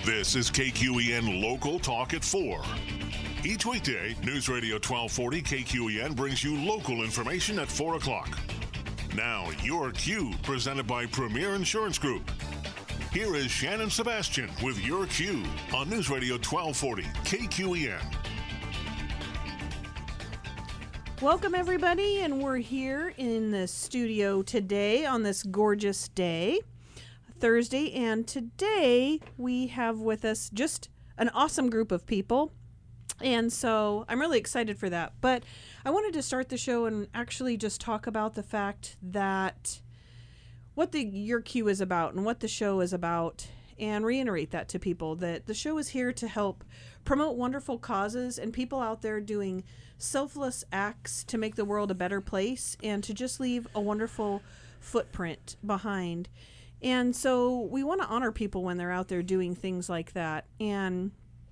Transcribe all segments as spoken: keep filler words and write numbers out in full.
This is K Q E N Local Talk at four. Each weekday, News Radio twelve forty K Q E N brings you local information at four o'clock. Now, your Q, presented by Premier Insurance Group. Here is Shannon Sebastian with your Q on News Radio twelve forty K Q E N. Welcome, everybody, and we're here in the studio today on this gorgeous day, Thursday, and today we have with us just an awesome group of people, and so I'm really excited for that. But I wanted to start the show and actually just talk about the fact that what the Your Q is about and what the show is about, and reiterate that to people, that the show is here to help promote wonderful causes and people out there doing selfless acts to make the world a better place and to just leave a wonderful footprint behind. And so we want to honor people when they're out there doing things like that. And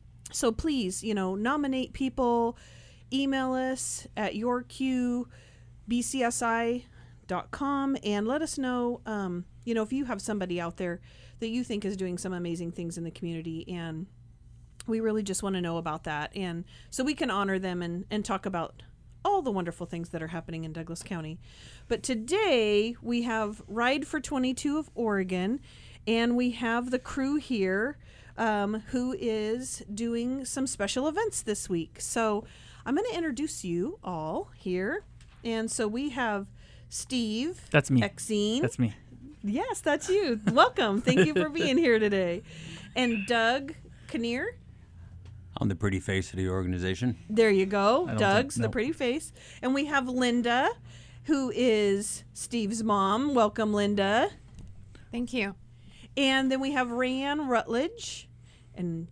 so please, you know, nominate people, email us at your q b c s i dot com and let us know, um, you know, if you have somebody out there that you think is doing some amazing things in the community, and we really just want to know about that, and so we can honor them and, and talk about all the wonderful things that are happening in Douglas County. But today we have Ride for twenty-two of Oregon, and we have the crew here um, who is doing some special events this week. So I'm going to introduce you all here. And so we have Steve. That's me. Exene. That's me. Yes, that's you. Welcome. Thank you for being here today. And Doug Kinnear. I'm the pretty face of the organization. There you go. I don't Doug's think- no. the pretty face. And we have Linda, who is Steve's mom. Welcome, Linda. Thank you. And then we have Rayanne Rutledge. And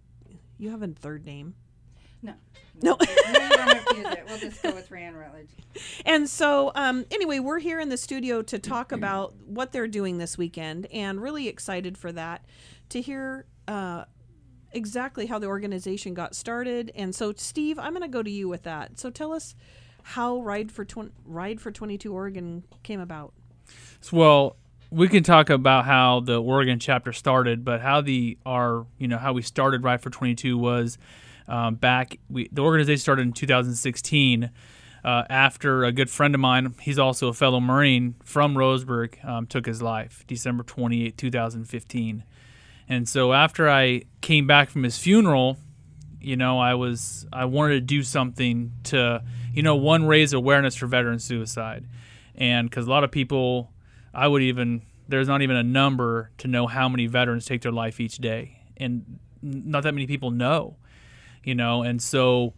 you have a third name. No. No. No, you don't have to use it. We'll just go with Rayanne Rutledge. And so, um, anyway, we're here in the studio to talk about what they're doing this weekend, and really excited for that, to hear uh, exactly how the organization got started. And so, Steve, I'm going to go to you with that. So tell us how Ride for tw- Ride for twenty-two Oregon came about. Well, we can talk about how the Oregon chapter started, but how the our you know how we started Ride for twenty-two was um, back. We the organization started in two thousand sixteen. Uh, after a good friend of mine, he's also a fellow Marine from Roseburg, um, took his life December twenty-eighth, twenty fifteen. And so after I came back from his funeral, you know, I was I wanted to do something to, you know, one, raise awareness for veteran suicide. And because a lot of people, I would even, there's not even a number to know how many veterans take their life each day. And not that many people know, you know, and so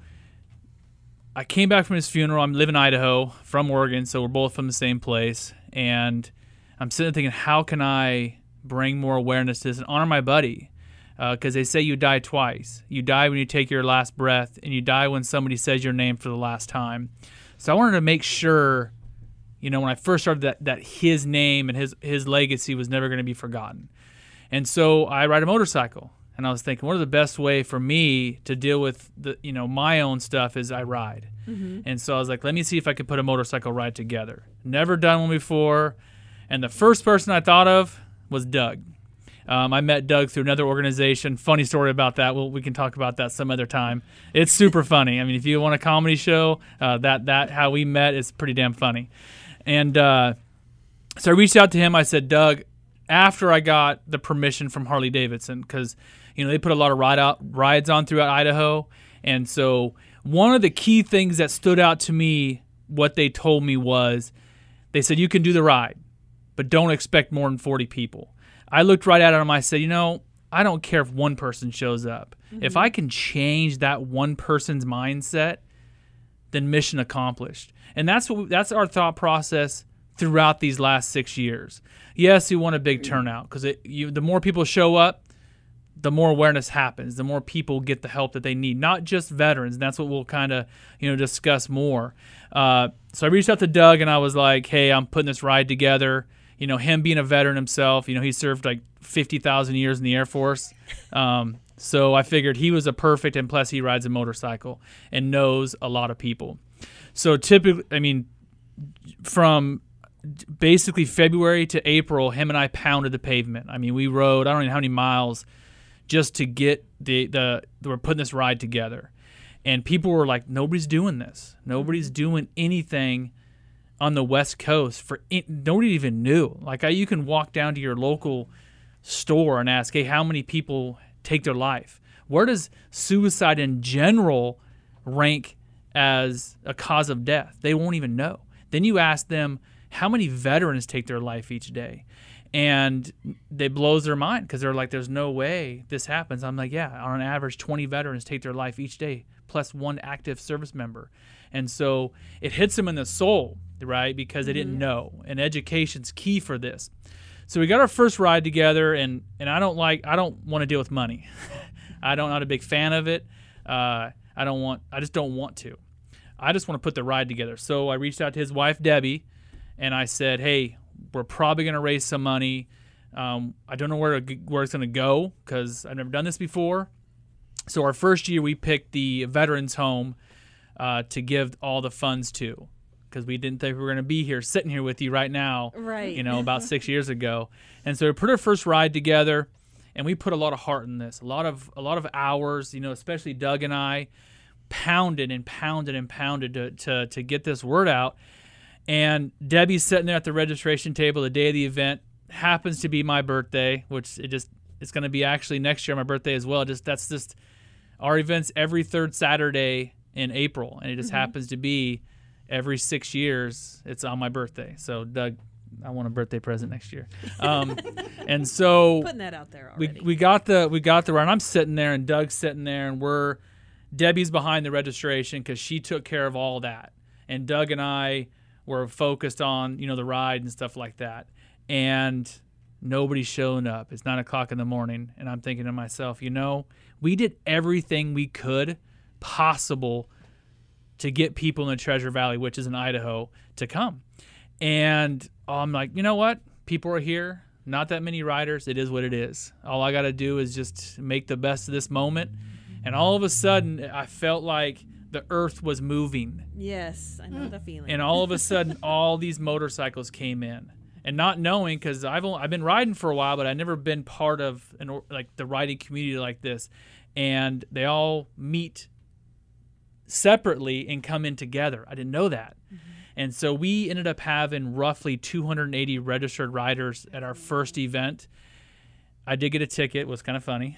I came back from his funeral. I live in Idaho, from Oregon, so we're both from the same place. And I'm sitting there thinking, how can I bring more awareness to this and honor my buddy? Because uh, they say you die twice. You die when you take your last breath, and you die when somebody says your name for the last time. So I wanted to make sure, you know, when I first started, that, that his name and his, his legacy was never going to be forgotten. And so I ride a motorcycle. And I was thinking, what are the best way for me to deal with the, you know, my own stuff is I ride. Mm-hmm. And so I was like, let me see if I could put a motorcycle ride together. Never done one before. And the first person I thought of was Doug. Um, I met Doug through another organization. Funny story about that. Well, we can talk about that some other time. It's super funny. I mean, if you want a comedy show, uh, that, that how we met is pretty damn funny. And uh, so I reached out to him. I said, Doug, after I got the permission from Harley Davidson, because you know, they put a lot of ride out rides on throughout Idaho. And so one of the key things that stood out to me, what they told me was, they said, you can do the ride, but don't expect more than forty people. I looked right at them. I said, you know, I don't care if one person shows up. Mm-hmm. If I can change that one person's mindset, then mission accomplished. And that's what that's our thought process throughout these last six years. Yes, we want a big turnout, because the more people show up, the more awareness happens, the more people get the help that they need, not just veterans. And that's what we'll kind of, you know, discuss more. Uh, so I reached out to Doug and I was like, hey, I'm putting this ride together. You know, him being a veteran himself, you know, he served like fifty thousand years in the Air Force. Um, so I figured he was a perfect, and plus he rides a motorcycle and knows a lot of people. So typically, I mean, from basically February to April, him and I pounded the pavement. I mean, we rode, I don't know how many miles, just to get the the we're putting this ride together. And people were like, nobody's doing this. Nobody's doing anything on the West Coast for it. Nobody even knew. Like I, you can walk down to your local store and ask, hey, how many people take their life? Where does suicide in general rank as a cause of death? They won't even know. Then you ask them, how many veterans take their life each day? And it blows their mind because they're like, there's no way this happens. I'm like, yeah, on an average, twenty veterans take their life each day, plus one active service member. And so it hits them in the soul, right, because they didn't know. And education's key for this. So we got our first ride together, and, and I don't like, I don't want to deal with money. I don't, not a big fan of it. Uh, I don't want, I just don't want to. I just want to put the ride together. So I reached out to his wife, Debbie, and I said, hey, we're probably going to raise some money. Um, I don't know where to, where it's going to go because I've never done this before. So our first year, we picked the Veterans Home uh, to give all the funds to because we didn't think we were going to be here sitting here with you right now, right? You know, about six years ago. And so we put our first ride together, and we put a lot of heart in this, a lot of a lot of hours. You know, especially Doug and I pounded and pounded and pounded to to to get this word out. And Debbie's sitting there at the registration table the day of the event. Happens to be my birthday, which it just it's going to be actually next year my birthday as well. Just that's just our event's every third Saturday in April, and it just mm-hmm. happens to be every six years it's on my birthday. So Doug, I want a birthday present next year. Um, and so putting that out there already. We we got the we got the ride. I'm sitting there, and Doug's sitting there, and we're Debbie's behind the registration because she took care of all that, and Doug and I were focused on, you know, the ride and stuff like that. And nobody's showing up. It's nine o'clock in the morning. And I'm thinking to myself, you know, we did everything we could possible to get people in the Treasure Valley, which is in Idaho, to come. And I'm like, you know what? People are here. Not that many riders. It is what it is. All I got to do is just make the best of this moment. And all of a sudden, I felt like the earth was moving. Yes, I know the feeling. And all of a sudden, all these motorcycles came in, and not knowing, because I've only, I've been riding for a while, but I've never been part of an like the riding community like this. And they all meet separately and come in together. I didn't know that. Mm-hmm. And so we ended up having roughly two hundred eighty registered riders at our first event. I did get a ticket. It was kind of funny.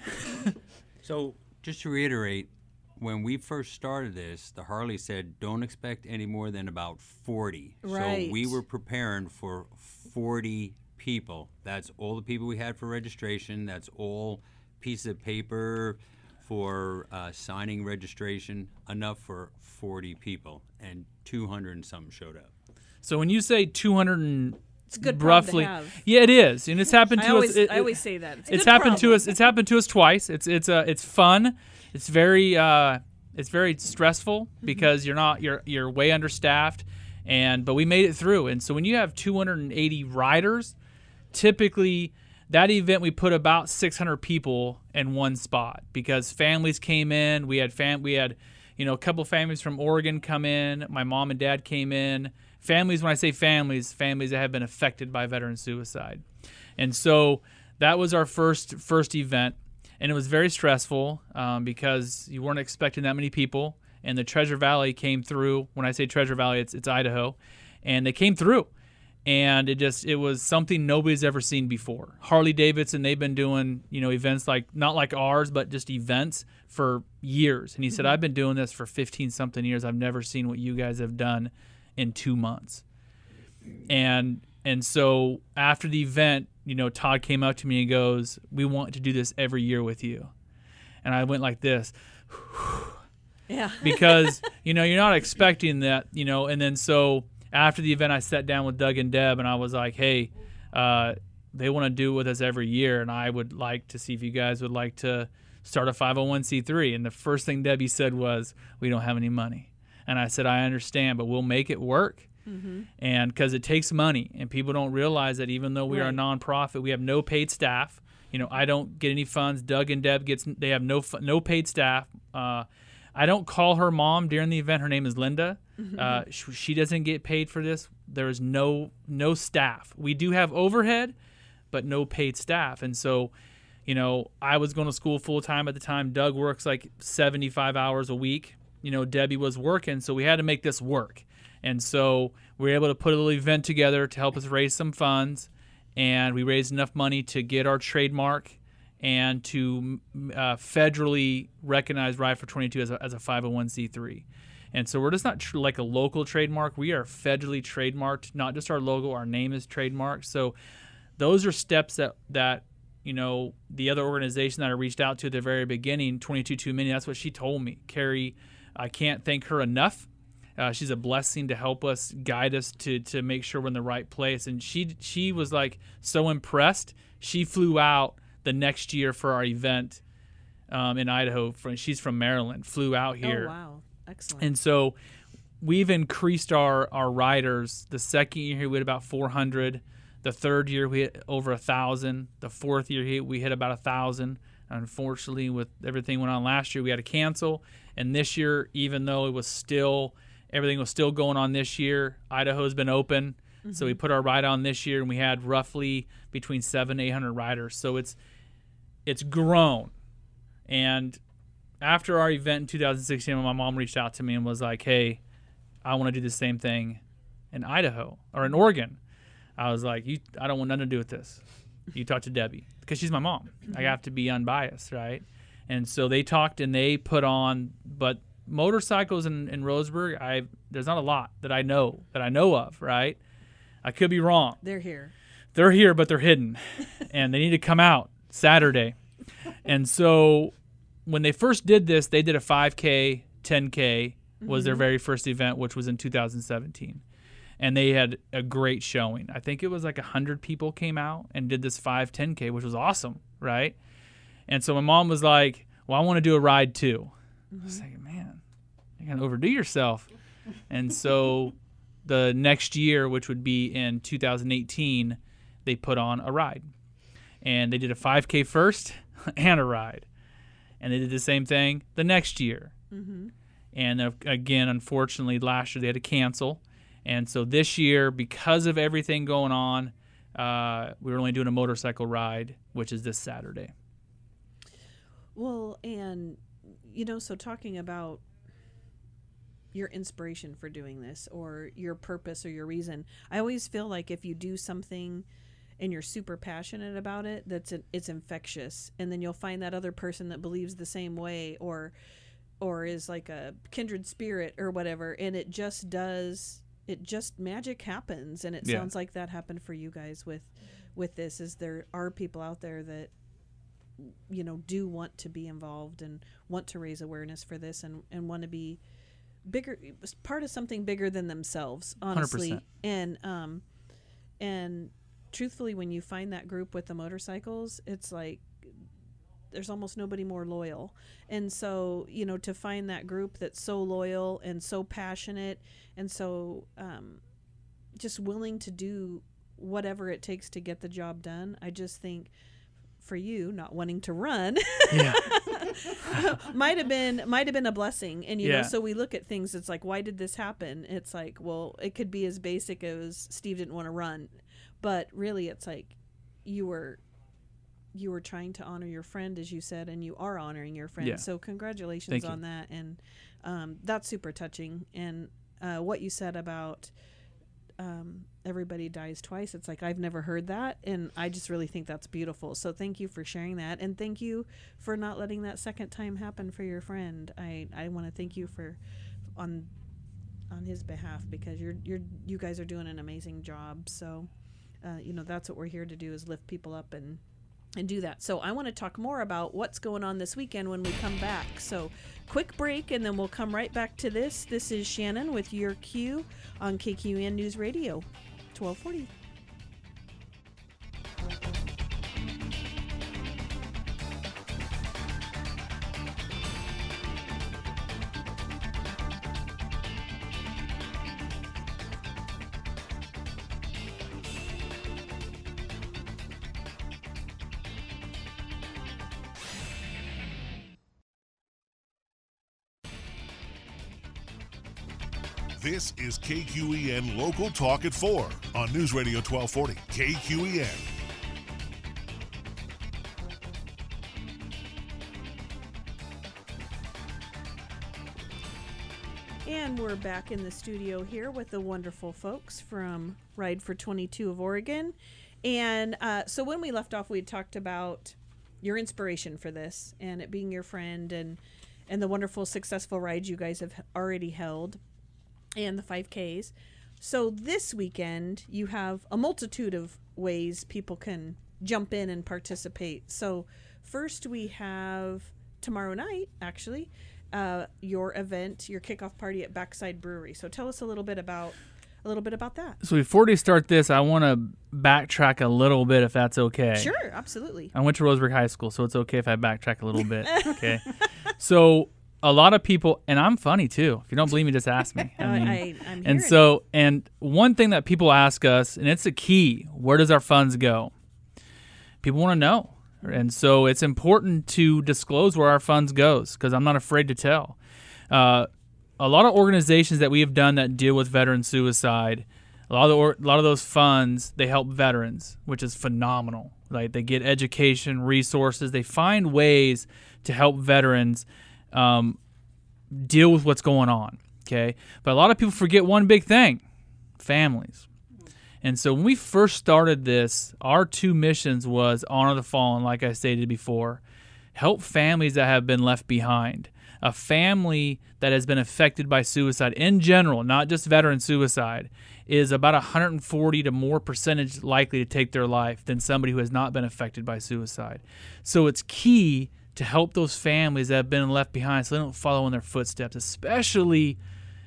So just to reiterate, when we first started this, the Harley said, don't expect any more than about forty. Right. So we were preparing for forty people. That's all the people we had for registration. That's all pieces of paper for uh, signing registration, enough for forty people. And two hundred and something showed up. So when you say two hundred and it's a good roughly, problem to have. Yeah, it is, and it's happened to I always, us. It, I always say that it's, a it's good happened problem. to us. It's happened to us twice. It's it's uh, it's fun. It's very uh, it's very stressful because you're not you're you're way understaffed, and but we made it through. And so when you have two hundred eighty riders, typically that event we put about six hundred people in one spot because families came in. We had fam we had you know a couple families from Oregon come in. My mom and dad came in. Families, when I say families, families that have been affected by veteran suicide. And so that was our first first event. And it was very stressful um, because you weren't expecting that many people. And the Treasure Valley came through. When I say Treasure Valley, it's it's Idaho. And they came through. And it just it was something nobody's ever seen before. Harley Davidson, they've been doing, you know, events like not like ours, but just events for years. And he said, I've been doing this for fifteen something years. I've never seen what you guys have done in two months. And and so after the event, you know, Todd came up to me and goes, we want to do this every year with you. And I went like this. Yeah. Because, you know, you're not expecting that, you know. And then so after the event, I sat down with Doug and Deb, and I was like, hey, uh, they want to do it with us every year, and I would like to see if you guys would like to start a five oh one c three. And the first thing Debbie said was, we don't have any money. And I said, I understand, but we'll make it work. Mm-hmm. And because it takes money, and people don't realize that even though we right. are a nonprofit, we have no paid staff. You know, I don't get any funds. Doug and Deb gets they have no no paid staff. Uh, I don't call her mom during the event. Her name is Linda. Mm-hmm. Uh, she, she doesn't get paid for this. There is no no staff. We do have overhead, but no paid staff. And so, you know, I was going to school full time at the time. Doug works like seventy-five hours a week. You know, Debbie was working, so we had to make this work. And so we were able to put a little event together to help us raise some funds, and we raised enough money to get our trademark and to uh, federally recognize Ride for twenty-two as a, as a five oh one c three. And so we're just not tr- like a local trademark. We are federally trademarked, not just our logo, our name is trademarked. So those are steps that, that you know, the other organization that I reached out to at the very beginning, twenty-two Too Many, that's what she told me. Carrie, I can't thank her enough. Uh, she's a blessing to help us, guide us to to make sure we're in the right place. And she she was like so impressed. She flew out the next year for our event um, in Idaho. From, she's from Maryland, flew out here. Oh, wow. Excellent. And so we've increased our, our riders. The second year we had about four hundred. The third year we hit over one thousand. The fourth year we hit about one thousand. Unfortunately, with everything went on last year, we had to cancel. And this year, even though it was still – everything was still going on this year, Idaho's been open. Mm-hmm. So we put our ride on this year, and we had roughly between seven and eight hundred riders. So it's it's grown. And after our event in two thousand sixteen, my mom reached out to me and was like, hey, I want to do the same thing in Idaho or in Oregon. I was like, you, I don't want nothing to do with this. You talk to Debbie, because she's my mom. Mm-hmm. I have to be unbiased, right? And so they talked and they put on, but motorcycles in, in Roseburg, I there's not a lot that I know that I know of, right? I could be wrong. They're here. They're here, but they're hidden, and they need to come out Saturday. And so when they first did this, they did a five K, ten K was mm-hmm. their very first event, which was in two thousand seventeen. And they had a great showing. I think it was like one hundred people came out and did this five, ten K, which was awesome, right? And so my mom was like, well, I want to do a ride too. Mm-hmm. I was like, man, you're going to overdo yourself. And so the next year, which would be in two thousand eighteen, they put on a ride. And they did a five K first and a ride. And they did the same thing the next year. Mm-hmm. And uh, again, unfortunately, last year they had to cancel. And so this year, because of everything going on, uh, we were only doing a motorcycle ride, which is this Saturday. Well, and, you know, so talking about your inspiration for doing this or your purpose or your reason, I always feel like if you do something and you're super passionate about it, that's an, it's infectious. And then you'll find that other person that believes the same way or or is like a kindred spirit or whatever. And it just does... It just magic happens, and it yeah. sounds like that happened for you guys with, with this. Is there are people out there that, you know, do want to be involved and want to raise awareness for this, and, and want to be bigger, part of something bigger than themselves, honestly. one hundred percent. And um, and truthfully, when you find that group with the motorcycles, it's like there's almost nobody more loyal. And so, you know, to find that group that's so loyal and so passionate and so um, just willing to do whatever it takes to get the job done, I just think for you not wanting to run yeah. might have been might have been a blessing. And you yeah. know, so we look at things, it's like, why did this happen? It's like, well, it could be as basic as Steve didn't want to run, but really it's like you were you were trying to honor your friend, as you said, and you are honoring your friend. Yeah. So congratulations Thank on you. that. And um, that's super touching. And uh, what you said about um, everybody dies twice, it's like, I've never heard that. And I just really think that's beautiful. So thank you for sharing that. And thank you for not letting that second time happen for your friend. I, I want to thank you for on on his behalf, because you're you're you guys are doing an amazing job. So, uh, you know, that's what we're here to do, is lift people up and and do that. So I want to talk more about what's going on this weekend when we come back. So quick break, and then we'll come right back to this. This is Shannon with Your Q on K Q E N News Radio, twelve forty. This is K Q E N Local Talk at four on News Radio twelve forty, K Q E N. And we're back in the studio here with the wonderful folks from Ride for twenty-two of Oregon. And uh, so when we left off, we had talked about your inspiration for this and it being your friend and, and the wonderful, successful rides you guys have already held and the five Ks. So this weekend, you have a multitude of ways people can jump in and participate. So first we have tomorrow night, actually, uh, your event, your kickoff party at Backside Brewery. So tell us a little bit about a little bit about that. So before we start this, I want to backtrack a little bit, if that's okay. Sure, absolutely. I went to Roseburg High School, so it's okay if I backtrack a little bit. Okay. So a lot of people, and I'm funny too. If you don't believe me, just ask me. I mean, I, I'm and hearing so, and one thing that people ask us, and it's a key: where does our funds go? People want to know, and so it's important to disclose where our funds goes because I'm not afraid to tell. Uh, a lot of organizations that we have done that deal with veteran suicide, a lot of the, or, a lot of those funds, they help veterans, which is phenomenal. Like they get education, resources, they find ways to help veterans um, deal with what's going on. Okay, but a lot of people forget one big thing: families. And so when we first started this, our two missions was honor the fallen, like I stated before, help families that have been left behind. A family that has been affected by suicide in general, not just veteran suicide, is about one hundred forty to more percentage likely to take their life than somebody who has not been affected by suicide. So it's key to help those families that have been left behind so they don't follow in their footsteps, especially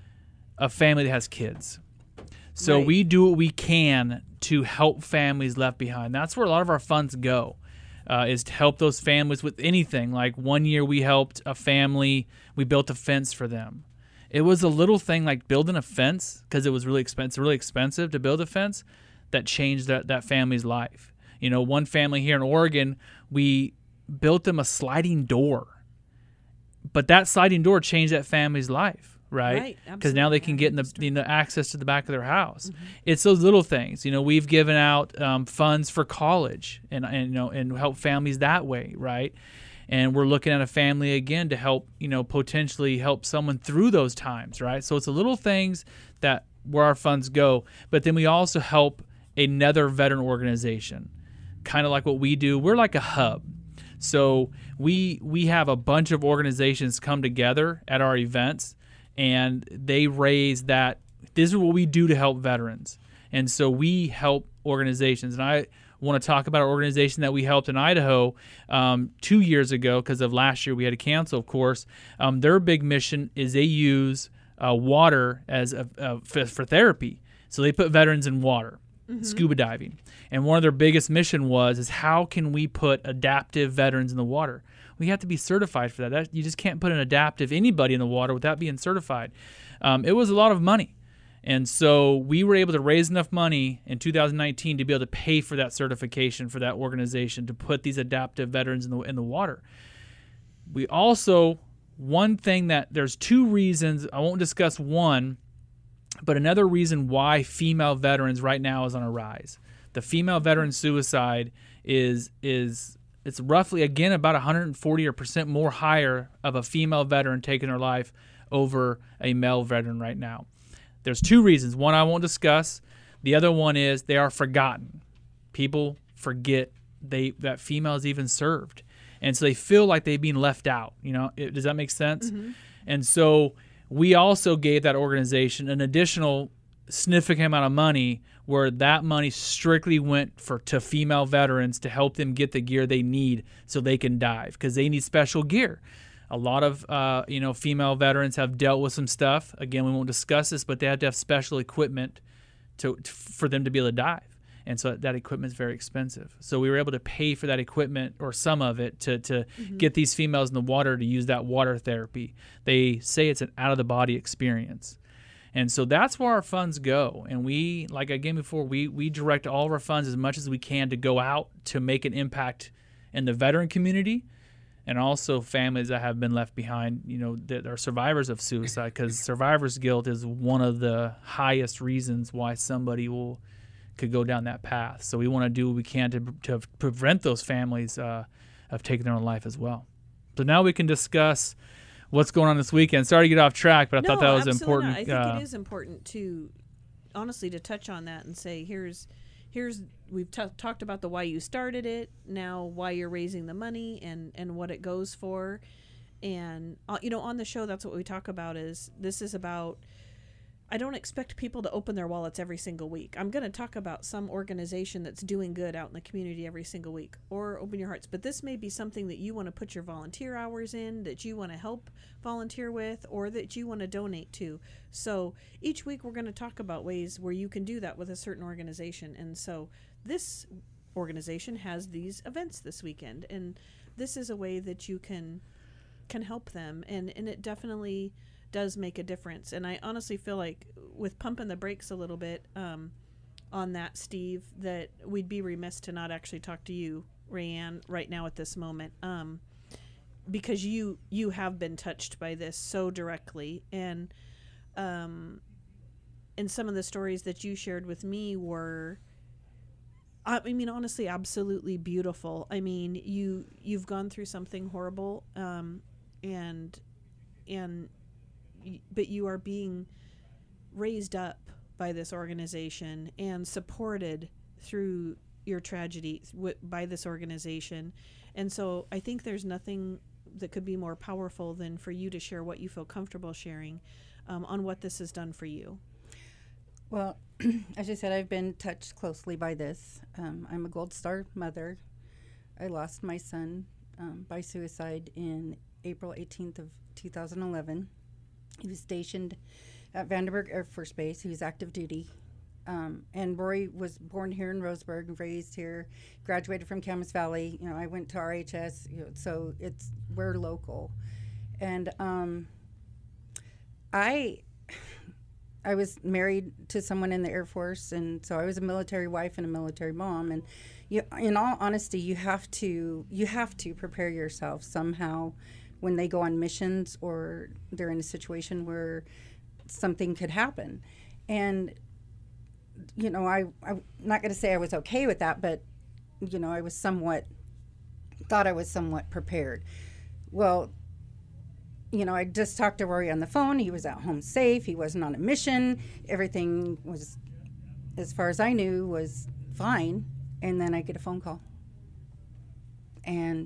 a family that has kids. So Right. we do what we can to help families left behind. That's where a lot of our funds go. Uh, is to help those families with anything. Like one year we helped a family, we built a fence for them. It was a little thing like building a fence because it was really expensive, really expensive to build a fence that changed that, that family's life. You know, one family here in Oregon, we built them a sliding door, but that sliding door changed that family's life. Right, Right, because now they absolutely. can I get in the, understand. you know, access to the back of their house. Mm-hmm. It's those little things. You know, we've given out um, funds for college and, and you know and help families that way, right? And we're looking at a family again to help you know potentially help someone through those times, right? So it's the little things that where our funds go, but then we also help another veteran organization, kind of like what we do. We're like a hub. So we we have a bunch of organizations come together at our events. And they raise that this is what we do to help veterans. And so we help organizations. And I want to talk about our organization that we helped in Idaho um, two years ago because of last year we had to cancel, of course. Um, their big mission is they use uh, water as a, a, for, for therapy. So they put veterans in water, mm-hmm. scuba diving. And one of their biggest mission was is how can we put adaptive veterans in the water? We have to be certified for that. that. You just can't put an adaptive anybody in the water without being certified. Um, it was a lot of money. And so we were able to raise enough money in two thousand nineteen to be able to pay for that certification for that organization to put these adaptive veterans in the in the water. We also, one thing that there's two reasons, I won't discuss one, but another reason why female veterans right now is on a rise. The female veteran suicide is is it's roughly, again, about one hundred forty or percent more higher of a female veteran taking her life over a male veteran right now. There's two reasons. One I won't discuss. The other one is they are forgotten. People forget they that females even served. And so they feel like they've been left out. You know, it, does that make sense? Mm-hmm. And so we also gave that organization an additional significant amount of money where that money strictly went for to female veterans to help them get the gear they need so they can dive because they need special gear. A lot of uh, you know female veterans have dealt with some stuff. Again, we won't discuss this, but they have to have special equipment to, to for them to be able to dive. And so that equipment is very expensive. So we were able to pay for that equipment or some of it to, to mm-hmm. get these females in the water to use that water therapy. They say it's an out-of-the-body experience. And so that's where our funds go. And we, like again before, we we direct all of our funds as much as we can to go out to make an impact in the veteran community and also families that have been left behind, you know, that are survivors of suicide, because survivor's guilt is one of the highest reasons why somebody will could go down that path. So we want to do what we can to, to prevent those families uh, of taking their own life as well. So now we can discuss what's going on this weekend. Sorry to get off track, but I no, thought that was absolutely important. Not. I think uh, it is important to, honestly, to touch on that and say, here's, here's we've t- talked about the why you started it, now why you're raising the money and, and what it goes for. And, uh, you know, on the show, that's what we talk about is this is about, I don't expect people to open their wallets every single week. I'm going to talk about some organization that's doing good out in the community every single week, or open your hearts. But this may be something that you want to put your volunteer hours in, that you want to help volunteer with, or that you want to donate to. So each week we're going to talk about ways where you can do that with a certain organization. And so this organization has these events this weekend, and this is a way that you can can help them. And, and it definitely does make a difference. And I honestly feel like with pumping the brakes a little bit um, on that, Steve, that we'd be remiss to not actually talk to you, Rayanne, right now at this moment, um, because you you have been touched by this so directly. And um, and some of the stories that you shared with me were, I mean, honestly, absolutely beautiful. I mean, you you've gone through something horrible, um, and and but you are being raised up by this organization and supported through your tragedy w- by this organization. And so I think there's nothing that could be more powerful than for you to share what you feel comfortable sharing um, on what this has done for you. Well, as I said, I've been touched closely by this. Um, I'm a Gold Star mother. I lost my son um, by suicide in April eighteenth of two thousand eleven. He was stationed at Vandenberg Air Force Base. He was active duty. Um, and Rory was born here in Roseburg, raised here, graduated from Camas Valley. You know, I went to R H S, you know, so it's we're local. And um, I I was married to someone in the Air Force, and so I was a military wife and a military mom. And you, in all honesty, you have to you have to prepare yourself somehow when they go on missions or they're in a situation where something could happen. And, you know, I, I'm not going to say I was okay with that, but, you know, I was somewhat, thought I was somewhat prepared. Well, you know, I just talked to Rory on the phone. He was at home safe. He wasn't on a mission. Everything was, as far as I knew, was fine. And then I get a phone call. And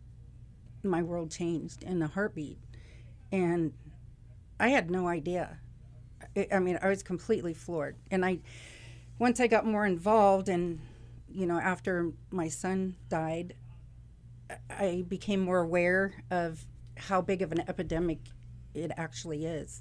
my world changed in a heartbeat. And I had no idea. I, I mean, I was completely floored. And I, once I got more involved and, you know, after my son died, I became more aware of how big of an epidemic it actually is.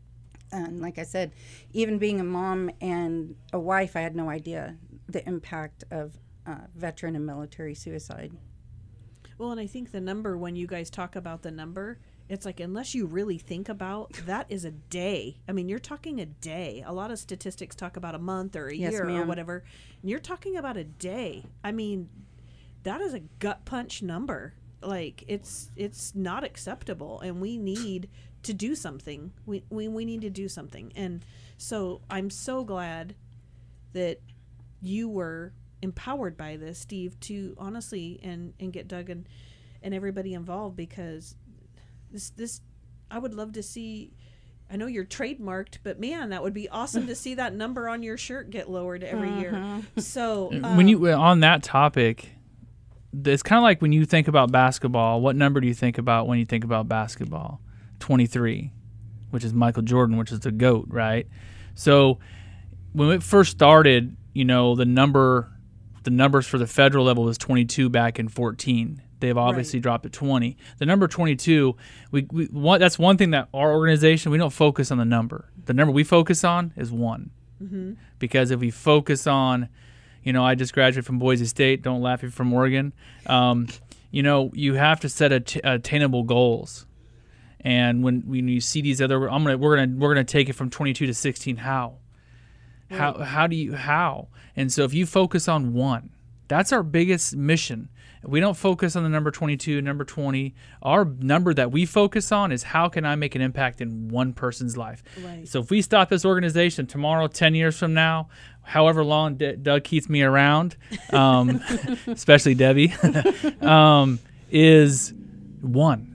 And like I said, even being a mom and a wife, I had no idea the impact of uh, veteran and military suicide. Well, and I think the number, when you guys talk about the number, it's like, unless you really think about, that is a day. I mean, you're talking a day. A lot of statistics talk about a month or a Yes, year ma'am. or whatever. And you're talking about a day. I mean, that is a gut punch number. Like, it's it's not acceptable, and we need to do something. We, we, we need to do something. And so I'm so glad that you were empowered by this, Steve, to honestly and and get Doug and, and everybody involved, because this this I would love to see. I know you're trademarked, but man, that would be awesome to see that number on your shirt get lowered every Mm-hmm. year. So um, when you on that topic, it's kind of like when you think about basketball. What number do you think about when you think about basketball? twenty-three, which is Michael Jordan, which is the GOAT, right? So when it first started, you know, the number. The numbers for the federal level was twenty-two back in fourteen. They've obviously Right. dropped to twenty. The number twenty-two, we, we one, that's one thing that our organization, we don't focus on the number. The number we focus on is one. Mm-hmm. Because if we focus on, you know, I just graduated from Boise State, don't laugh if you're from Oregon. Um, you know, you have to set att- attainable goals. And when, when you see these other, I'm gonna we're gonna we're gonna take it from twenty-two to sixteen. How? How how do you how? And so if you focus on one, that's our biggest mission. If we don't focus on the number twenty-two, number twenty. Our number that we focus on is how can I make an impact in one person's life. Right. So if we stop this organization tomorrow, ten years from now, however long D- Doug keeps me around, um, especially Debbie, um, is one.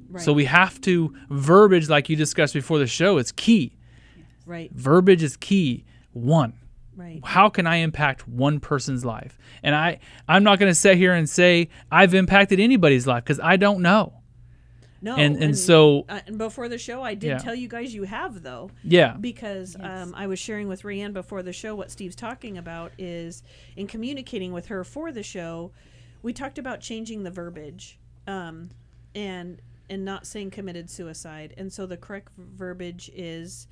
Right. So we have to, verbiage, like you discussed before the show, is key. Right. Verbiage is key. One. Right. How can I impact one person's life? And I, I'm not going to sit here and say I've impacted anybody's life because I don't know. No. And and so uh, and before the show, I did Yeah. tell you guys you have though. yeah, Because um, I was sharing with Rayanne before the show what Steve's talking about is in communicating with her for the show, we talked about changing the verbiage um, and and not saying committed suicide. And so the correct verbiage is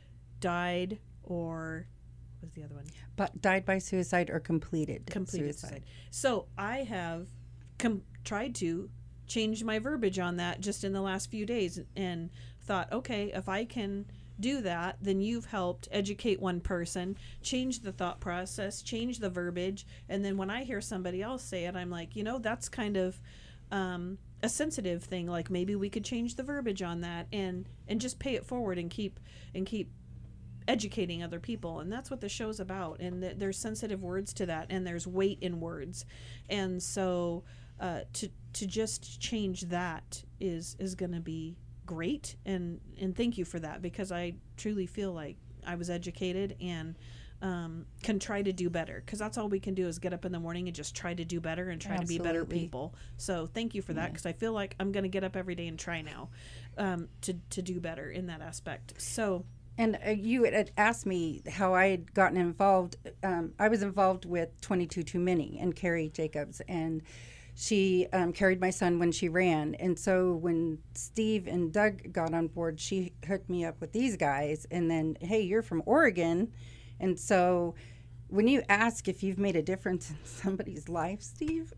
died or what was the other one? But died by suicide or completed, Completed suicide. suicide. So I have com- tried to change my verbiage on that just in the last few days and thought, okay, if I can do that, then you've helped educate one person, change the thought process, change the verbiage, and then when I hear somebody else say it, I'm like, you know, that's kind of um, a sensitive thing. Like maybe we could change the verbiage on that and and just pay it forward and keep and keep educating other people. And that's what the show's about. And th- there's sensitive words to that, and there's weight in words, and so uh, to to just change that is is going to be great. And and thank you for that, because I truly feel like I was educated and um, can try to do better, because that's all we can do is get up in the morning and just try to do better and try to be better Absolutely. people. So thank you for that, because I feel like I'm going to get up every day and try now um, to to do better in that aspect. So. And uh, you had asked me how I had gotten involved. Um, I was involved with twenty-two Too Many and Carrie Jacobs, and she um, carried my son when she ran. And so when Steve and Doug got on board, she hooked me up with these guys. And then, hey, you're from Oregon. And so when you ask if you've made a difference in somebody's life, Steve,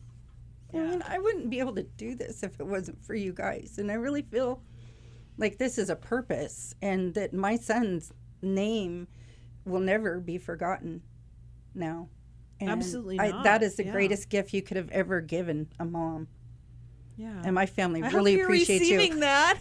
I mean, I wouldn't be able to do this if it wasn't for you guys. And I really feel like this is a purpose, and that my son's name will never be forgotten now. And Absolutely I, not. that is the Yeah. greatest gift you could have ever given a mom. Yeah. And my family I really hope you're appreciate receiving you. that.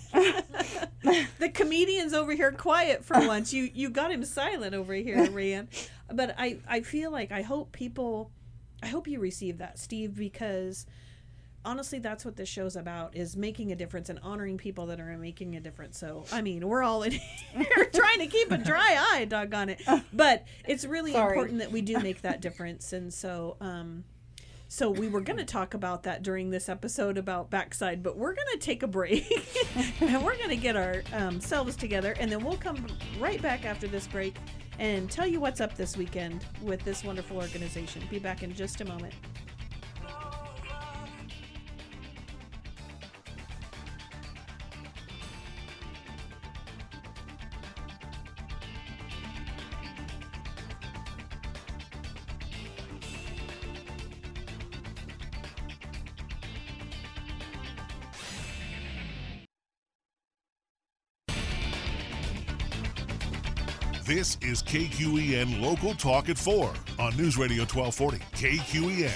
The comedian's over here quiet for once. You you got him silent over here, Ryan. But I, I feel like I hope people, I hope you receive that, Steve, because honestly, that's what this show's about, is making a difference and honoring people that are making a difference. So, I mean, we're all in here trying to keep a dry eye, doggone it. But it's really Sorry. important that we do make that difference. And so, um, so we were going to talk about that during this episode about Backside, but we're going to take a break and we're going to get ourselves together, and then we'll come right back after this break and tell you what's up this weekend with this wonderful organization. Be back in just a moment. This is K Q E N Local Talk at four on News Radio twelve forty K Q E N.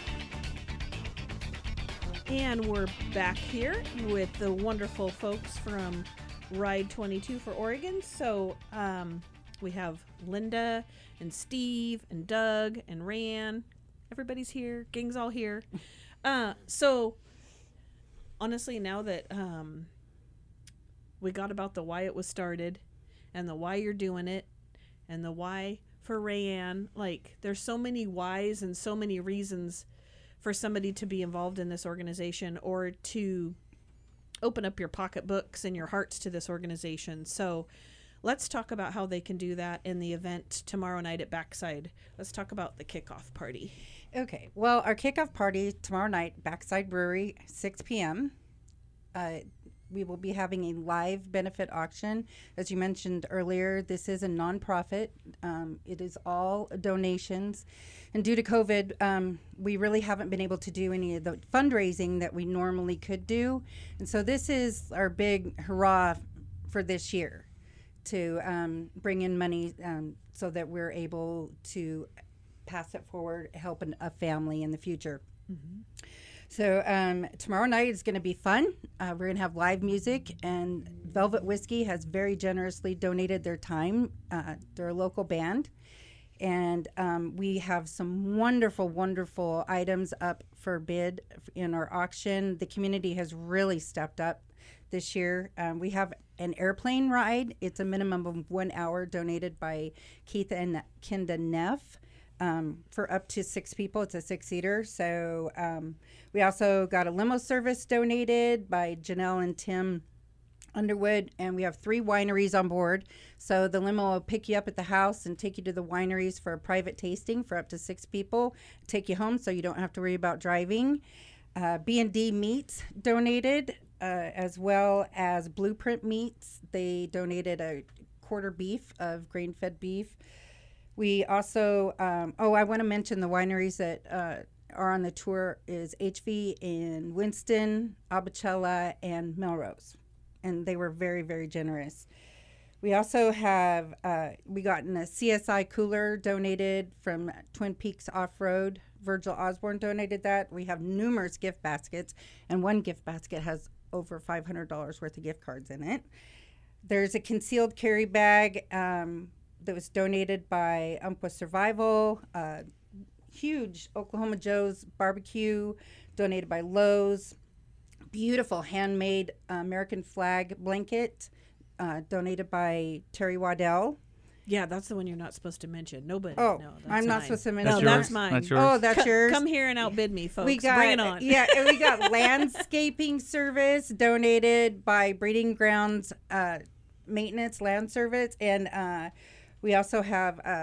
And we're back here with the wonderful folks from Ride twenty-two for Oregon. So um, we have Linda and Steve and Doug and Ran. Everybody's here. Gang's all here. Uh, so honestly, now that um, we got about the why it was started and the why you're doing it and the why for Rayanne, like there's so many whys and so many reasons for somebody to be involved in this organization or to open up your pocketbooks and your hearts to this organization. So let's talk about how they can do that in the event tomorrow night at Backside. Let's talk about the kickoff party. Okay. Well, our kickoff party tomorrow night, Backside Brewery, six p.m. Uh, we will be having a live benefit auction. As you mentioned earlier, this is a nonprofit. Um, it is all donations. And due to COVID, um, we really haven't been able to do any of the fundraising that we normally could do. And so this is our big hurrah for this year, to um, bring in money um, so that we're able to pass it forward, help an, a family in the future. Mm-hmm. So um, tomorrow night is going to be fun. Uh, we're going to have live music, and Velvet Whiskey has very generously donated their time. Uh, they're a local band, And um, we have some wonderful, wonderful items up for bid in our auction. The community has really stepped up this year. Um, we have an airplane ride. It's a minimum of one hour donated by Keith and Kinda Neff um, for up to six people. It's a six-seater. So um, we also got a limo service donated by Janelle and Tim Underwood, and we have three wineries on board. So the limo will pick you up at the house and take you to the wineries for a private tasting for up to six people, take you home so you don't have to worry about driving. Uh, B and D Meats donated, uh, as well as Blueprint Meats. They donated a quarter beef of grain-fed beef. We also, um, oh, I want to mention the wineries that uh, are on the tour is H V in Winston, Abachella, and Melrose. And they were very, very generous. We also have, uh, we gotten a C S I cooler donated from Twin Peaks Off-Road. Virgil Osborne donated that. We have numerous gift baskets, and one gift basket has over five hundred dollars worth of gift cards in it. There's a concealed carry bag um, that was donated by Umpqua Survival. Uh, huge Oklahoma Joe's barbecue donated by Lowe's. Beautiful handmade uh, American flag blanket uh, donated by Terry Waddell. Yeah, that's the one you're not supposed to mention. Nobody. Oh, no, that's I'm not mine. supposed to mention. That's No, yours. that's mine. That's yours. Oh, that's Co- yours. Come here and outbid me, folks. We got, Bring it on. yeah, and we got landscaping service donated by Breeding Grounds uh, Maintenance Land Service, and uh, we also have uh,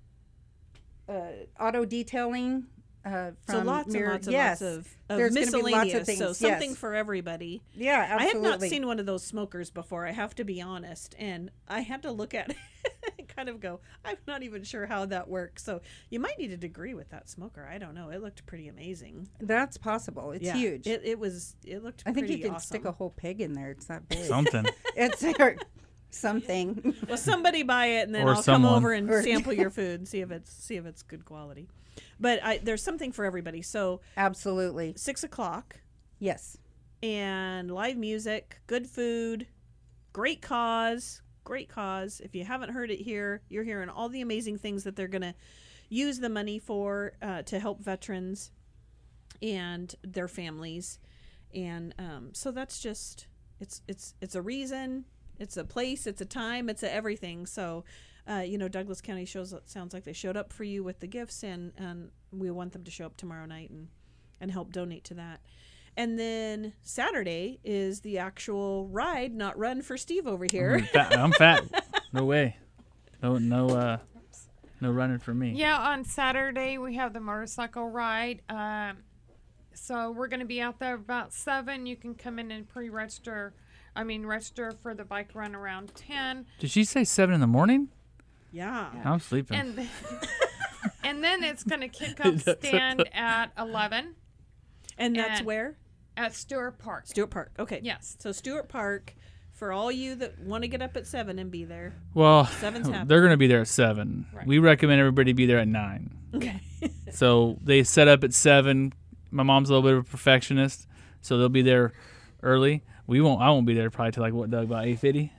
uh, auto detailing. Uh, from So lots Mir- and lots and yes. lots of, of There's gonna be lots of miscellaneous. things, So something yes. for everybody. Yeah, absolutely. I have not seen one of those smokers before. I have to be honest, and I had to look at it and kind of go, I'm not even sure how that works. So you might need a degree with that smoker. I don't know. It looked pretty amazing. That's possible. It's Yeah, huge. It, it was. It looked. I think pretty you can awesome. stick a whole pig in there. It's that big. Something. It's something. Well, somebody buy it, and then Or I'll someone. come over and Or- sample your food and see if it's see if it's good quality. But I, there's something for everybody. So Absolutely. six o'clock Yes. and live music, good food, great cause, great cause. If you haven't heard it here, you're hearing all the amazing things that they're going to use the money for uh, to help veterans and their families. And um, so that's just it's it's it's a reason, it's a place, it's a time, it's a everything. So uh, you know, Douglas County shows sounds like they showed up for you with the gifts, and, and we want them to show up tomorrow night and, and help donate to that. And then Saturday is the actual ride, not run for Steve over here. I'm fat. I'm fat. No way. No, no, uh, no running for me. Yeah, on Saturday we have the motorcycle ride. Um, so we're going to be out there about seven. You can come in and pre-register. I mean, register for the bike run around ten. Did she say seven in the morning? Yeah. I'm sleeping. And th- and then it's going to kick off stand at eleven And that's And- where? at Stewart Park. Stewart Park. Okay. Yes. So Stewart Park, for all you that want to get up at seven and be there. well, Seven's happening. they're going to be there at seven. Right. We recommend everybody be there at nine. Okay. So they set up at seven. My mom's a little bit of a perfectionist, so they'll be there early. We won't. I won't be there probably till like what, Doug? About eight fifty.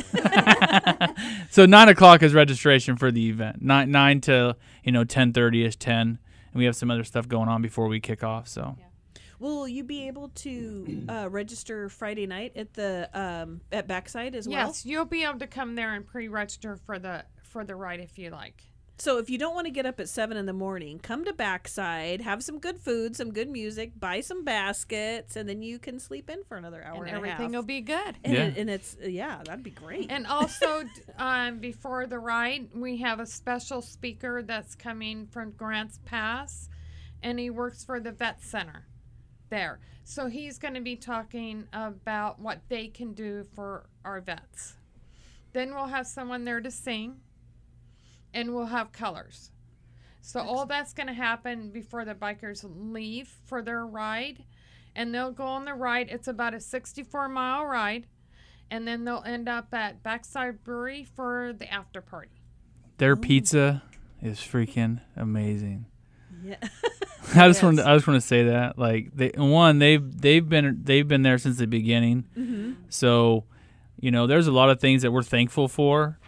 So nine o'clock is registration for the event. Nine nine to you know ten thirty ish, ten, and we have some other stuff going on before we kick off. So Will you be able to uh, register Friday night at the um, at Backside as well? Yes, you'll be able to come there and pre-register for the for the ride if you like. So if you don't want to get up at seven in the morning, come to Backside, have some good food, some good music, buy some baskets, and then you can sleep in for another hour And and, everything a will half. be good. And, Yeah. it, and it's yeah, that'd be great. And also, d- um, before the ride, we have a special speaker that's coming from Grants Pass, and he works for the Vet Center there. So he's going to be talking about what they can do for our vets. Then we'll have someone there to sing, and we'll have colors. So all that's going to happen before the bikers leave for their ride, and they'll go on the ride. It's about a sixty-four mile ride. And then they'll end up at Backside Brewery for the after party. their pizza is freaking amazing. yeah. I just want to, I just want to say that like they one they've they've been they've been there since the beginning. Mm-hmm. So, you know, there's a lot of things that we're thankful for,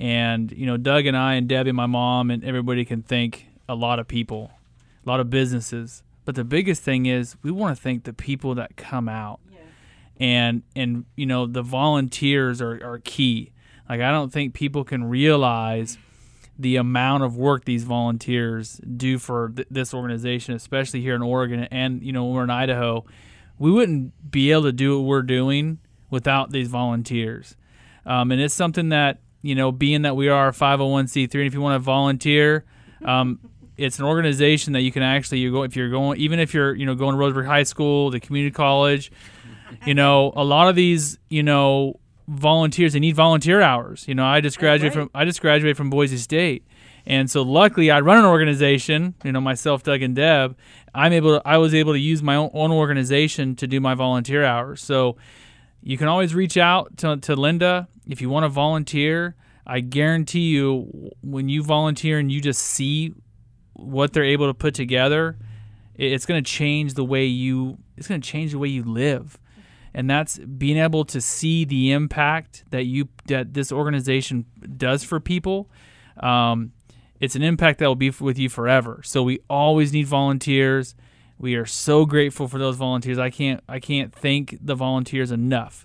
And, you know, Doug and I and Debbie, my mom, and everybody can thank a lot of people, a lot of businesses. But the biggest thing is we want to thank the people that come out. Yeah. And, and you know, the volunteers are, are key. Like, I don't think people can realize the amount of work these volunteers do for th- this organization, especially here in Oregon. And, you know, when we're in Idaho, we wouldn't be able to do what we're doing without these volunteers. Um, and it's something that, you know, being that we are a five oh one c three, and if you want to volunteer, um, it's an organization that you can actually, you go if you're going, even if you're, you know, going to Roseburg High School, the community college, you know, a lot of these, you know, volunteers, they need volunteer hours. You know, I just graduated right. from I just graduated from Boise State, and so luckily I run an organization. You know, myself, Doug, and Deb. I'm able to, I was able to use my own, own organization to do my volunteer hours. So you can always reach out to, to Linda if you want to volunteer. I guarantee you, when you volunteer and you just see what they're able to put together, it's going to change the way you. It's going to change the way you live. And that's being able to see the impact that you that this organization does for people. Um, it's an impact that will be with you forever. So we always need volunteers. We are so grateful for those volunteers. I can't I can't thank the volunteers enough.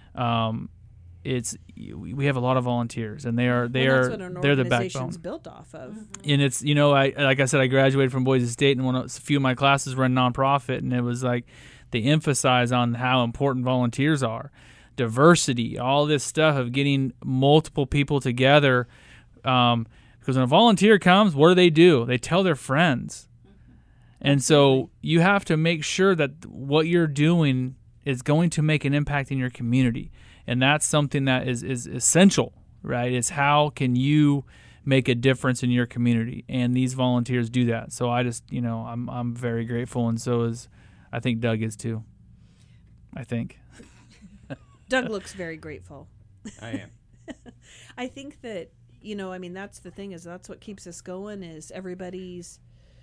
Um, it's we have a lot of volunteers, and they are they well, are that's what an they're the organization's backbone. built off of. Mm-hmm. And it's you know I like I said I graduated from Boise State, and one of, a few of my classes were in nonprofit, and it was like. They emphasize on how important volunteers are, diversity, all this stuff of getting multiple people together. Um, because when a volunteer comes, what do they do? They tell their friends. And so you have to make sure that what you're doing is going to make an impact in your community. And that's something that is, is essential, right? It's how can you make a difference in your community? And these volunteers do that. So I just, you know, I'm I'm very grateful, and so is I think Doug is too. I think. Doug looks very grateful. I am. I think that, you know, I mean, that's the thing is that's what keeps us going is everybody's,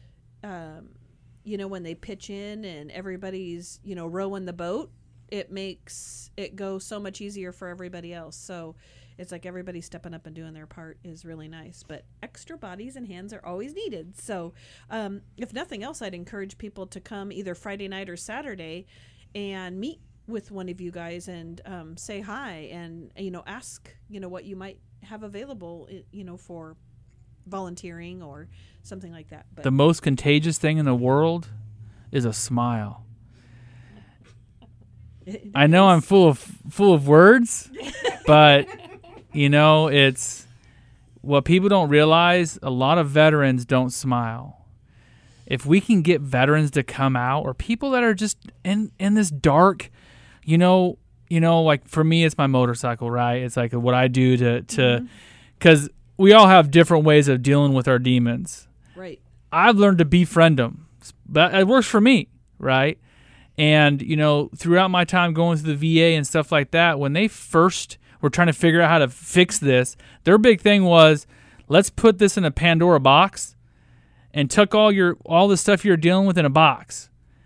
um, you know, when they pitch in and everybody's, you know, rowing the boat, it makes it go so much easier for everybody else. So it's like everybody stepping up and doing their part is really nice. But extra bodies and hands are always needed. So um, if nothing else, I'd encourage people to come either Friday night or Saturday and meet with one of you guys and um, say hi and, you know, ask, you know, what you might have available, you know, for volunteering or something like that. But the most contagious thing in the world is a smile. I know I'm full of full of words, but you know, it's what people don't realize. A lot of veterans don't smile. If we can get veterans to come out, or people that are just in, in this dark, you know, you know, like for me, it's my motorcycle, right? It's like what I do to, to, because mm-hmm. we all have different ways of dealing with our demons. Right. I've learned to befriend them. That it works for me, right? And, you know, throughout my time going through the V A and stuff like that, when they first were trying to figure out how to fix this, their big thing was, let's put this in a Pandora box and tuck all your all the stuff you're dealing with in a box.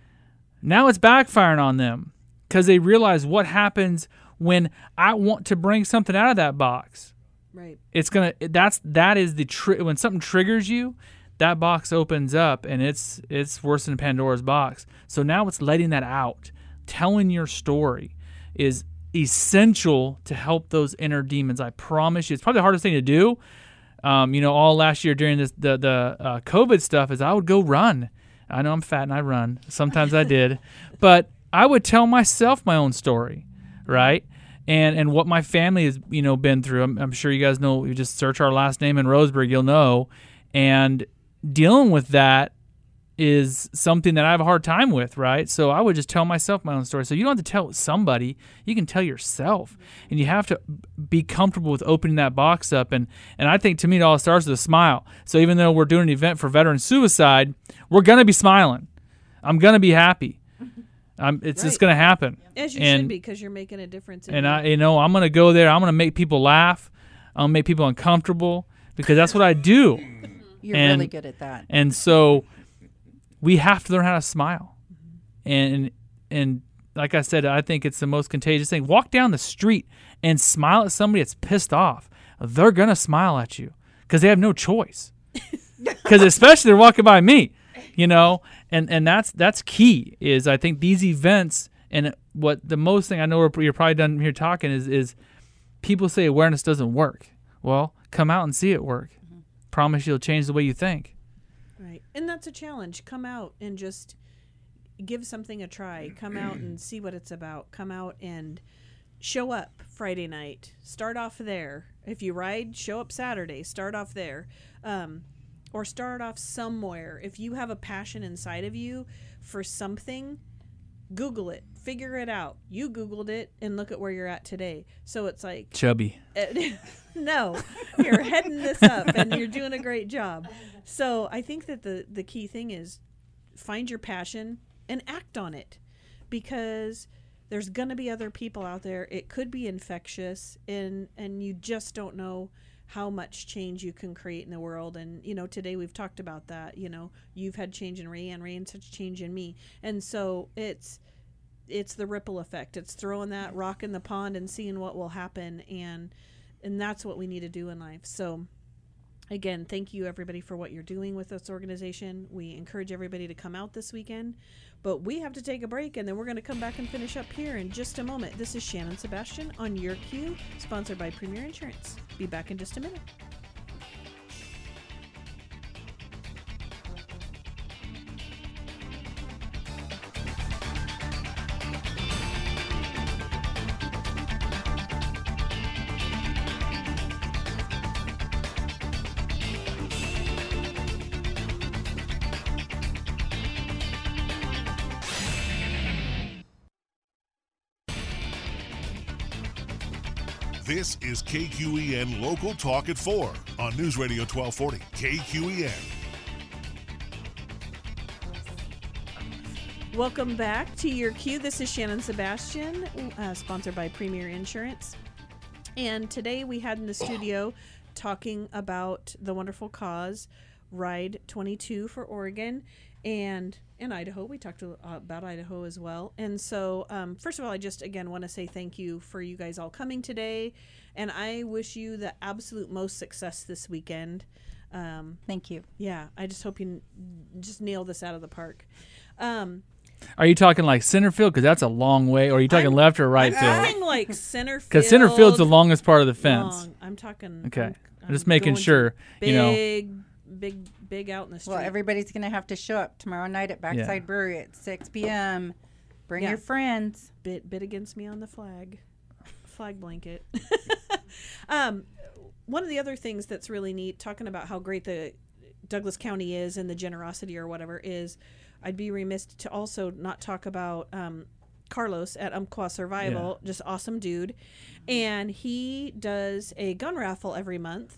Now it's backfiring on them because they realize what happens when I want to bring something out of that box. Right. It's gonna. That's that is the tri- when something triggers you. That box opens up, and it's it's worse than Pandora's box. So now it's letting that out. Telling your story is essential to help those inner demons. I promise you. It's probably the hardest thing to do. Um, you know, all last year during this the, the uh, COVID stuff is I would go run. I know I'm fat and I run. Sometimes I did. But I would tell myself my own story, right? And and what my family has, you know, been through. I'm, I'm sure you guys know. You just search our last name in Roseburg, you'll know. And dealing with that is something that I have a hard time with, right? So I would just tell myself my own story. So you don't have to tell somebody. You can tell yourself. And you have to be comfortable with opening that box up. And, and I think, to me, it all starts with a smile. So even though we're doing an event for veteran suicide, we're going to be smiling. I'm going to be happy. I'm, it's right. just going to happen. As you and, should be, because you're making a difference. In and, your- I, you know, I'm going to go there. I'm going to make people laugh. I'm going to make people uncomfortable because that's what I do. You're and, really good at that. And so we have to learn how to smile. And and like I said, I think it's the most contagious thing. Walk down the street and smile at somebody that's pissed off. they're going to smile at you because they have no choice. Because especially they're walking by me, you know, and, and that's that's key is I think these events and what the most thing I know you're probably done here talking is, is people say awareness doesn't work. Well, come out and see it work. Mm-hmm. Promise you'll change the way you think. Right. And that's a challenge. Come out and just give something a try. Come out and see what it's about. Come out and show up Friday night. Start off there. If you ride, show up Saturday. Start off there. Um, or start off somewhere. If you have a passion inside of you for something, Google it. Figure it out. You Googled it and look at where you're at today. So it's like... Chubby. Uh, no. You're heading this up and you're doing a great job. So I think that the, the key thing is find your passion and act on it, because there's going to be other people out there. It could be infectious, and, and you just don't know how much change you can create in the world. And, you know, today we've talked about that. You know, you've had change in Rayanne, Rayanne's had change in me. And so it's it's the ripple effect. It's throwing that rock in the pond and seeing what will happen. And and that's what we need to do in life. So again, thank you everybody for what you're doing with this organization. We encourage everybody to come out this weekend, but we have to take a break, and then we're going to come back and finish up here in just a moment. This is Shannon Sebastian on Your Cue, sponsored by Premier Insurance. Be back in just a minute. This is K Q E N Local Talk at four on News Radio twelve forty K Q E N. Welcome back to Your Cue. This is Shannon Sebastian, uh, sponsored by Premier Insurance. And today we had in the studio talking about the wonderful cause, Ride twenty-two for Oregon, and in Idaho. We talked to, uh, about Idaho as well. And so, um, first of all, I just, again, want to say thank you for you guys all coming today. And I wish you the absolute most success this weekend. Um, Thank you. Yeah, I just hope you n- just nail this out of the park. Um, Are you talking like center field? Because that's a long way. Or are you talking I'm, left or right I'm field? talking like center field. Because center field's the longest part of the fence. Long. I'm talking. Okay. I'm, I'm just I'm making going sure, big, you know. Big, big out in the street. Well, everybody's going to have to show up tomorrow night at Backside Yeah. Brewery at six p.m. Bring Yeah. your friends. bit bit against me on the flag flag blanket. um one of the other things that's really neat, talking about how great the Douglas County is and the generosity or whatever, is I'd be remiss to also not talk about um Carlos at Umpqua Survival. Yeah. Just awesome dude, and he does a gun raffle every month,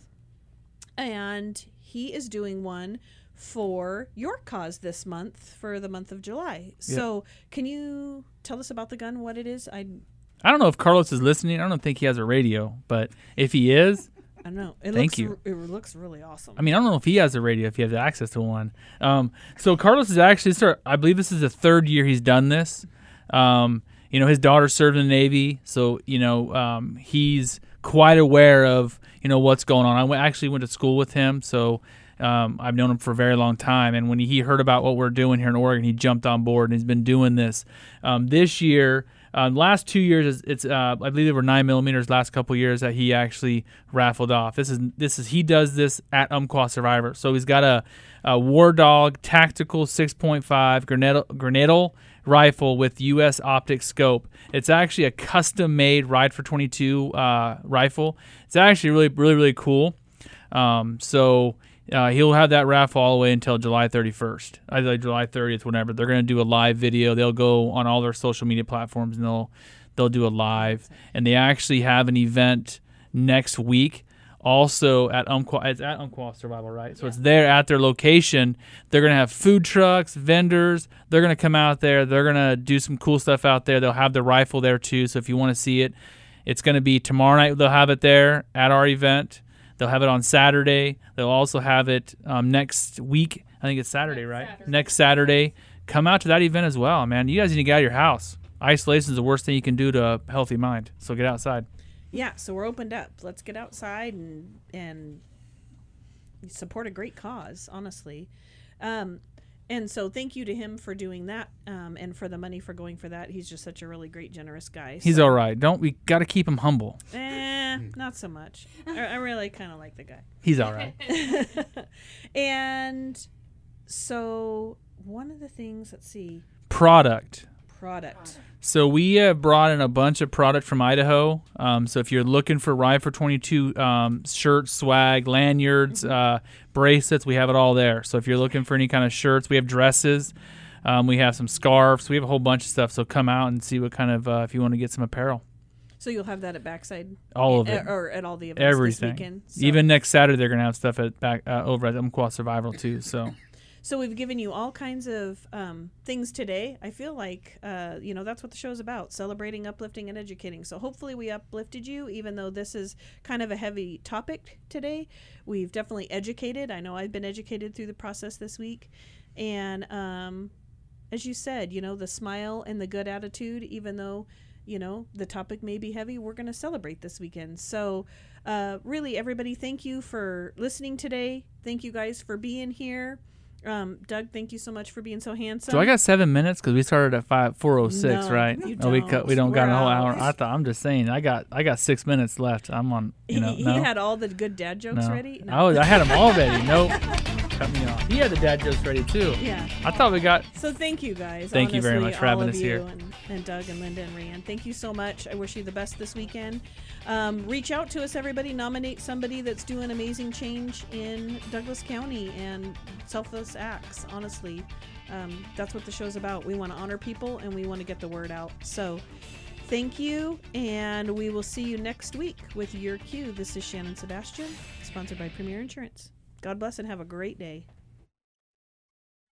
and he is doing one for your cause this month, for the month of July. So can you tell us about the gun, what it is? I I don't know if Carlos is listening. I don't think he has a radio, but if he is, I don't know. It Thank looks, you. It looks really awesome. I mean, I don't know if he has a radio, if he has access to one. Um, so Carlos is actually, start, I believe this is the third year he's done this. Um, you know, his daughter served in the Navy, so, you know, um, he's quite aware of, you know, what's going on. I went, actually went to school with him, so um, I've known him for a very long time. And when he heard about what we're doing here in Oregon, he jumped on board, and he's been doing this. Um, this year, um, last two years, it's uh, I believe there were nine millimeters. Last couple of years that he actually raffled off. This is this is he does this at Umpqua Survivor. So he's got a, a War Dog tactical six point five grenadal, grenadal rifle with U S optic scope. It's actually a custom-made Ride for twenty-two uh, rifle. It's actually really really really cool. Um, so. Uh, he'll have that raffle all the way until July thirty-first. I like July thirtieth, whenever. They're going to do a live video. They'll go on all their social media platforms, and they'll they'll do a live. And they actually have an event next week also at Umpqua. It's at Umpqua Survival, right? So yeah. It's there at their location. They're going to have food trucks, vendors. They're going to come out there. They're going to do some cool stuff out there. They'll have the rifle there, too. So if you want to see it, it's going to be tomorrow night. They'll have it there at our event. They'll have it on Saturday. They'll also have it um, next week. I think it's Saturday, next right? Saturday. Next Saturday. Come out to that event as well, man. You guys need to get out of your house. Isolation is the worst thing you can do to a healthy mind. So get outside. yeah, so we're opened up. Let's get outside and and support a great cause, honestly. Um, and so thank you to him for doing that, um, and for the money for going for that. He's just such a really great, generous guy. He's so. all right. Don't we got to keep him humble? Eh, not so much. I, I really kind of like the guy. He's all right. And so one of the things, let's see, Product. product. So we have brought in a bunch of product from Idaho. Um, so if you're looking for Ride for twenty-two um, shirts, swag, lanyards, uh, bracelets, we have it all there. So if you're looking for any kind of shirts, we have dresses. Um, we have some scarves. We have a whole bunch of stuff. So come out and see what kind of, uh, if you want to get some apparel. So you'll have that at Backside? All of it. Or at all the events Everything. this weekend? So. Even next Saturday, they're going to have stuff at back uh, over at Umpqua Survival too. So. So we've given you all kinds of um, things today. I feel like, uh, you know, that's what the show's about, celebrating, uplifting, and educating. So hopefully we uplifted you, even though this is kind of a heavy topic today. We've definitely educated. I know I've been educated through the process this week. And um, as you said, you know, the smile and the good attitude, even though, you know, the topic may be heavy, we're going to celebrate this weekend. So uh, really, everybody, thank you for listening today. Thank you guys for being here. Um, Doug, thank you so much for being so handsome. So I got seven minutes because we started at five four oh six, No, right? you Oh, we don't. cut, we don't got We're a whole out. hour. I thought I'm just saying. I got I got six minutes left. I'm on. You know, he, no, he had all the good dad jokes no. ready. I was, I had them all ready. Nope. Cut me off. He had the dad jokes ready too. Yeah. I thought we got. So thank you guys. Thank you very honestly, much for all having of us you here. And, and Doug and Linda and Rhiann. Thank you so much. I wish you the best this weekend. Um, reach out to us, everybody. Nominate somebody that's doing amazing change in Douglas County and selfless acts. Honestly, um, that's what the show's about. We want to honor people and we want to get the word out. So thank you, and we will see you next week with Your Cue. This is Shannon Sebastian, sponsored by Premier Insurance. God bless and have a great day.